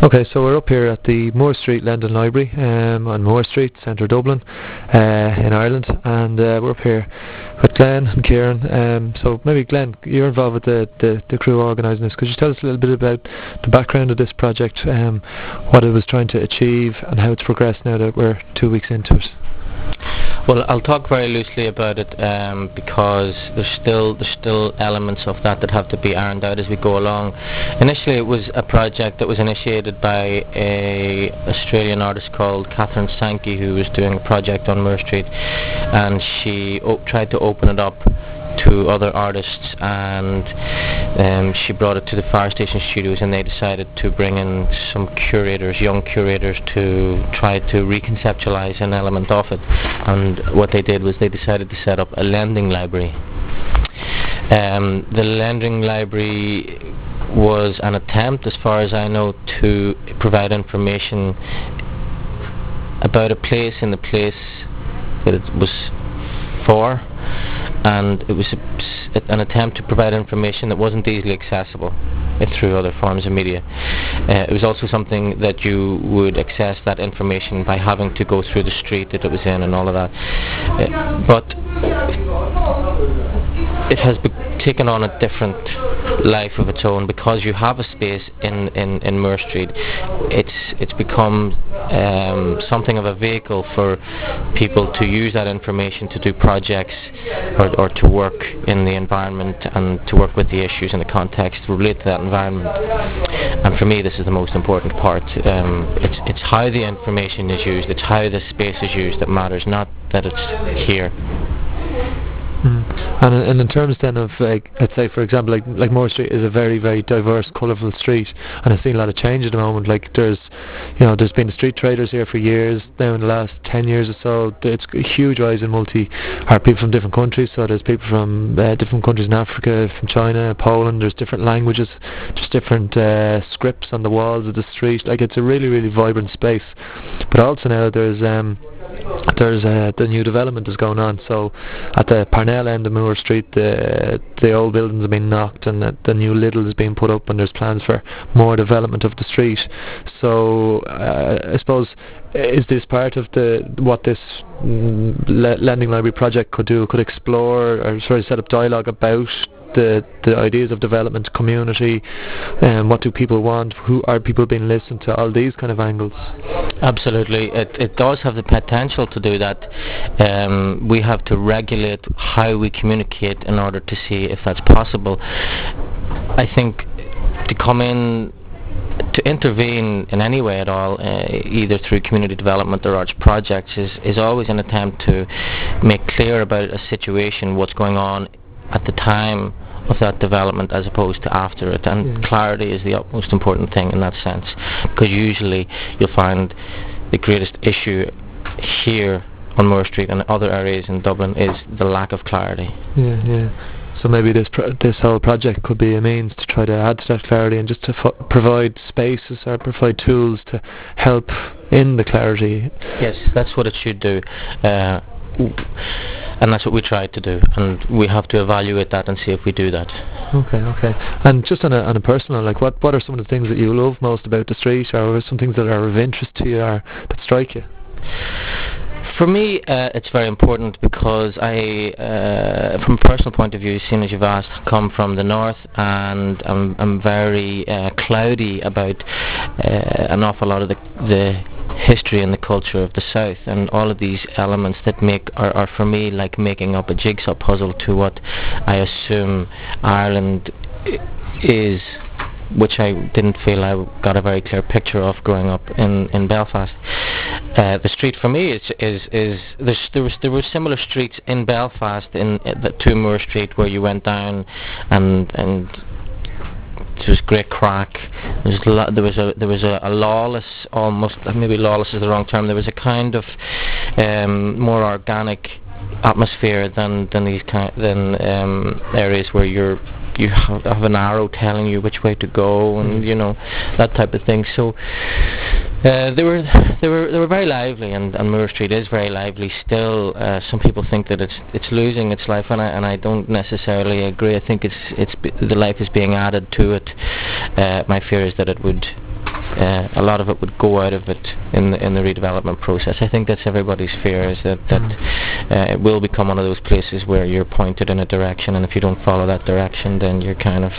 Okay, so we're up here at the Moore Street Lendon Library on Moore Street, centre Dublin, in Ireland, and we're up here with Glenn and Kieran. So maybe Glenn, you're involved with the crew organising this. Could you tell us a little bit about the background of this project, what it was trying to achieve, and how it's progressed now that we're 2 weeks into it? Well, I'll talk very loosely about it because there's still elements of that have to be ironed out as we go along. Initially, it was a project that was initiated by a Australian artist called Catherine Sankey, who was doing a project on Moore Street, and she tried to open it up to other artists, and she brought it to the Fire Station Studios, and they decided to bring in some curators, young curators, to try to reconceptualize an element of it. And what they did was they decided to set up a lending library. The lending library was an attempt, as far as I know, to provide information about a place in the place that it was for, and it was an attempt to provide information that wasn't easily accessible through other forms of media. It was also something that you would access that information by having to go through the street that it was in and all of that. But it has taken on a different life of its own because you have a space in Moore Street. It's become something of a vehicle for people to use that information to do projects or to work in the environment and to work with the issues in the context to relate to that environment. And for me, this is the most important part. It's how the information is used, it's how the space is used that matters, not that it's here. And in terms then of, like, let's say for example, like Moore Street is a very, very diverse, colourful street, and I've seen a lot of change at the moment. Like there's been street traders here for years now. In the last 10 years or so, it's a huge rise in people from different countries. So there's people from different countries in Africa, from China, Poland. There's different languages, just different scripts on the walls of the street. Like it's a really, really vibrant space. But also now there's the new development is going on. So at the Parnell end of Moore Street, the old buildings have been knocked, and the new Lidl is being put up, and there's plans for more development of the street. So I suppose, is this part of what this lending library project could do? Could explore or set up dialogue about the ideas of development, community, what do people want, who are people being listened to, all these kind of angles? Absolutely, it does have the potential to do that. We have to regulate how we communicate in order to see if that's possible. I think to intervene in any way at all, either through community development or arts projects, is always an attempt to make clear about a situation, what's going on at the time of that development as opposed to after it, and clarity is the utmost important thing in that sense, because usually you'll find the greatest issue here on Moore Street and other areas in Dublin is the lack of clarity. Yeah. So maybe this whole project could be a means to try to add to that clarity, and just to provide spaces or provide tools to help in the clarity. Yes, that's what it should do. And that's what we try to do, and we have to evaluate that and see if we do that. Okay. And just on a personal, like what are some of the things that you love most about the street, or some things that are of interest to you or that strike you? For me, it's very important because I, from a personal point of view, seeing as you've asked, come from the north, and I'm very cloudy about an awful lot of the history and the culture of the south, and all of these elements that are for me like making up a jigsaw puzzle to what I assume Ireland is, which I didn't feel I got a very clear picture of growing up in Belfast. The street for me there were similar streets in Belfast to Moore Street, where you went down and there was great crack. There was a lawless, almost, maybe lawless is the wrong term. There was a kind of more organic atmosphere than areas where you have an arrow telling you which way to go, and that type of thing. So they were very lively, and Moore Street is very lively still. Some people think that it's losing its life, and I don't necessarily agree. I think the life is being added to it. My fear is that it would a lot of it would go out of it in the redevelopment process. I think that's everybody's fear, is that it will become one of those places where you're pointed in a direction, and if you don't follow that direction, then you're kind of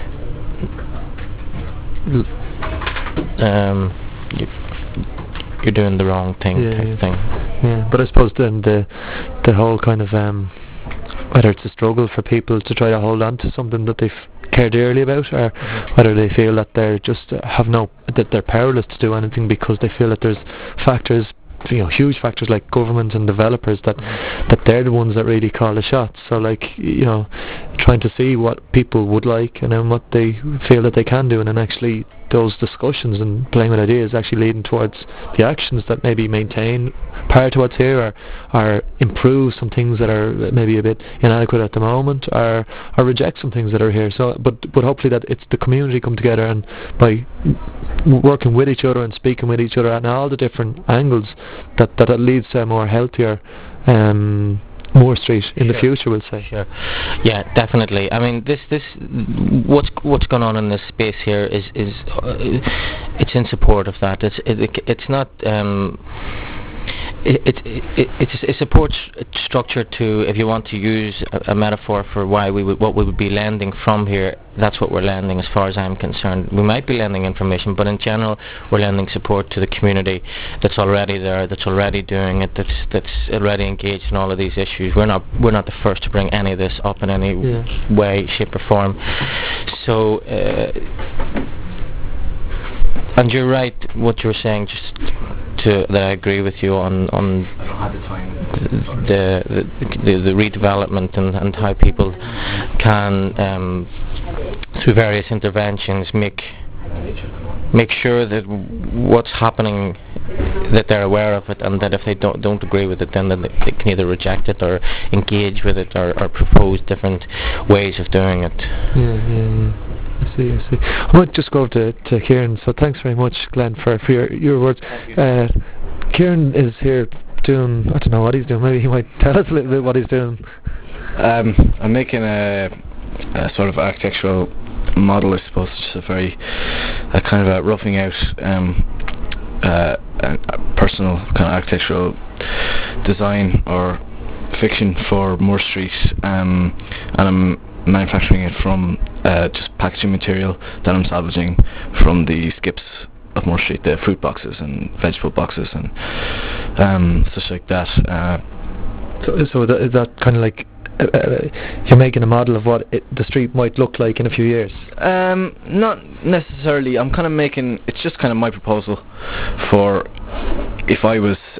you're doing the wrong thing, type thing. Yeah, but I suppose then the whole kind of whether it's a struggle for people to try to hold on to something that they've care dearly about, or whether they feel that they're just that they're powerless to do anything because they feel that there's factors, huge factors like government and developers that they're the ones that really call the shots. So like, trying to see what people would like and then what they feel that they can do, and then actually those discussions and playing with ideas actually leading towards the actions that maybe maintain part of what's here, or improve some things that are maybe a bit inadequate at the moment, or reject some things that are here. So but hopefully that it's the community come together, and by working with each other and speaking with each other and all the different angles, that leads to a more healthier Moore Street in the future, we'll say. Sure. Yeah, definitely. I mean, this what's going on in this space here is it's in support of that. It's not. It's a support structure to, if you want to use a metaphor for what we would be lending from here, that's what we're lending as far as I'm concerned. We might be lending information, but in general we're lending support to the community that's already there, that's already doing it, that's already engaged in all of these issues. We're not the first to bring any of this up in any way, shape or form. So and you're right what you're saying, just that I agree with you on the redevelopment and how people can through various interventions make sure that what's happening, that they're aware of it, and that if they don't agree with it, then they can either reject it or engage with it, or propose different ways of doing it. Yeah. I see. I might just go over to Kieran. So thanks very much, Glenn, for your words. Kieran is here doing, I don't know what he's doing. Maybe he might tell us a little bit what he's doing. I'm making a sort of architectural model, I suppose, just a kind of a roughing out a personal kind of architectural design or fiction for Moore Street, and I'm manufacturing it from just packaging material that I'm salvaging from the skips of Moore Street, the fruit boxes and vegetable boxes and such like that. So is that kind of like you're making a model of what the street might look like in a few years? Not necessarily. I'm kind of making, it's just kind of my proposal for if I was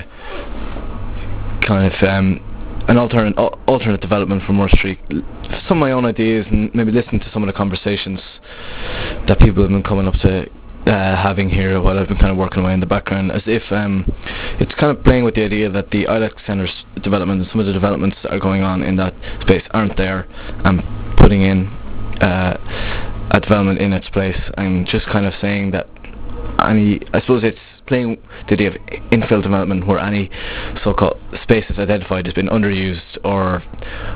kind of an alternate development for Moore Street. Some of my own ideas, and maybe listen to some of the conversations that people have been coming up to having here while I've been kind of working away in the background, as if it's kind of playing with the idea that the ILEC Centre's development and some of the developments that are going on in that space aren't there, and putting in a development in its place, and just kind of saying that I suppose it's playing the idea of infill development where any so-called space that's identified has been underused or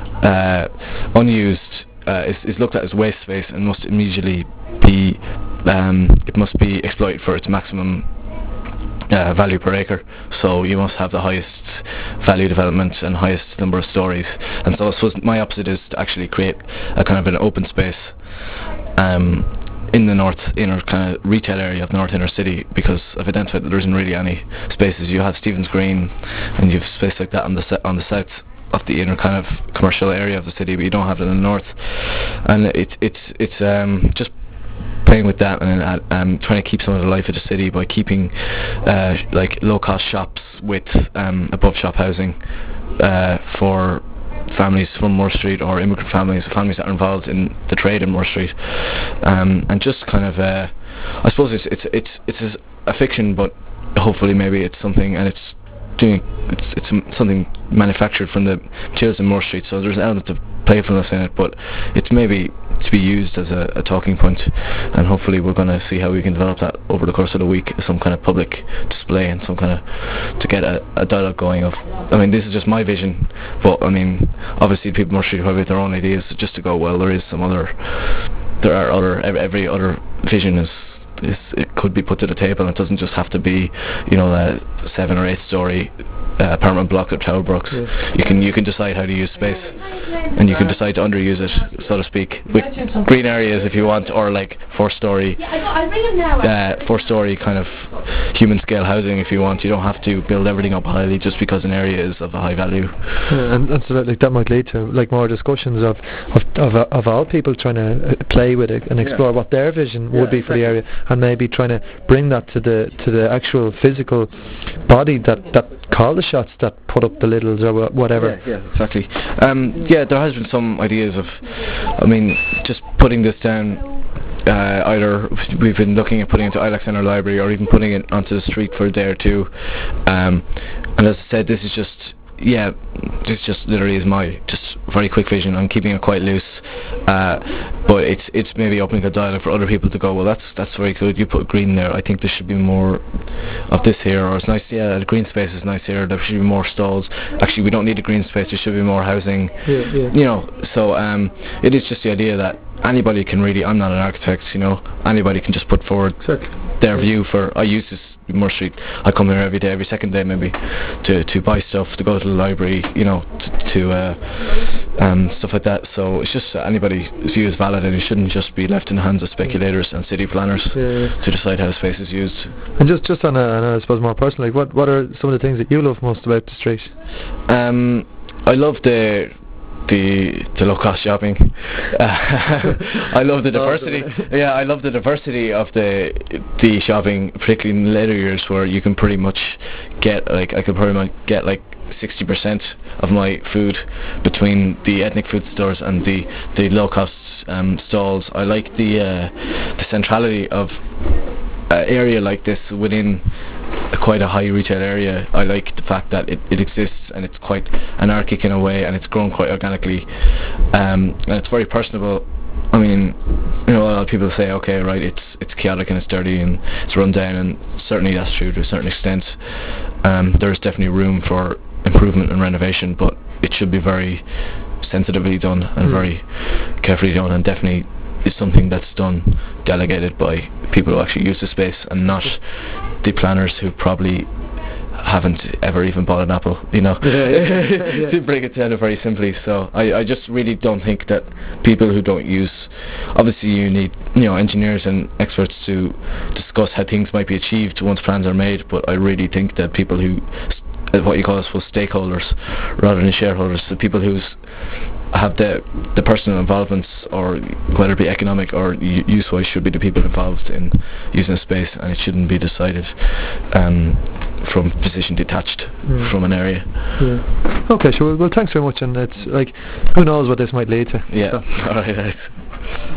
unused is looked at as waste space and must immediately be it must be exploited for its maximum value per acre. So you must have the highest value development and highest number of stories. And so I suppose my opposite is to actually create a kind of an open space in the north inner kind of retail area of the north inner city, because I've identified that there isn't really any spaces. You have Stephen's Green and you have space like that on the south of the inner kind of commercial area of the city, but you don't have it in the north. And it's just playing with that, and then trying to keep some of the life of the city by keeping like low cost shops with above shop housing for families from Moore Street, or immigrant families that are involved in the trade in Moore Street, and just kind of I suppose it's a fiction, but hopefully maybe it's something, and it's something manufactured from the materials in Moore Street, so there's an element of playfulness in it, but it's maybe to be used as a talking point, and hopefully we're going to see how we can develop that over the course of the week, some kind of public display and some kind of to get a dialogue going of, I mean, this is just my vision, but I mean obviously people in Moore Street probably have their own ideas, just to go, well, there are other, every other vision is it could be put to the table, and it doesn't just have to be, you know, a 7 or 8 story apartment blocks or tower blocks. You can decide how to use space, and you can decide to underuse it, so to speak, with green areas if you want, or like 4-story kind of human scale housing if you want. You don't have to build everything up highly just because an area is of a high value. And so that might lead to like more discussions of all people trying to play with it and explore what their vision would be for the area, and maybe trying to bring that to the actual physical body that call the shots, that put up the littles or whatever. Yeah, exactly. There has been some ideas of, I mean, just putting this down. Either we've been looking at putting it into Alexander Library, or even putting it onto the street for a day or two. And as I said, this just literally is my just very quick vision. I'm keeping it quite loose, but it's maybe opening a dialogue for other people to go, well, that's very good, you put green there, I think there should be more of this here, or it's nice, the green space is nice here, there should be more stalls, actually we don't need a green space, there should be more housing. You know, so it is just the idea that anybody can really, I'm not an architect, you know, anybody can just put forward their view for, I use this Moore Street, I come here every day, every second day maybe, to buy stuff, to go to the library, you know, to stuff like that. So it's just anybody's view is valid, and it shouldn't just be left in the hands of speculators and city planners to decide how space is used. And just on I suppose more personally, what are some of the things that you love most about the street? I love the low cost shopping. I love the diversity. I love the diversity of the shopping, particularly in the later years, where you can pretty much get I could pretty much get 60% of my food between the ethnic food stores and the low cost stalls. I like the centrality of an area like this within quite a high retail area. I like the fact that it exists, and it's quite anarchic in a way, and it's grown quite organically, and it's very personable. I mean, you know, a lot of people say, okay, right, it's chaotic and it's dirty and it's run down, and certainly that's true to a certain extent. There's definitely room for improvement and renovation, but it should be very sensitively done and very carefully done, and definitely is something that's done delegated by people who actually use the space, and not the planners who probably haven't ever even bought an apple, you know. To bring it down very simply. So I just really don't think that people who don't use, obviously you need, you know, engineers and experts to discuss how things might be achieved once plans are made, but I really think that people who what you call, I suppose, stakeholders rather than shareholders, the people who have the personal involvements, or whether it be economic or use-wise, should be the people involved in using a space, and it shouldn't be decided from position detached from an area. Okay, sure. Well, thanks very much, and it's like, who knows what this might lead to. So. Alright.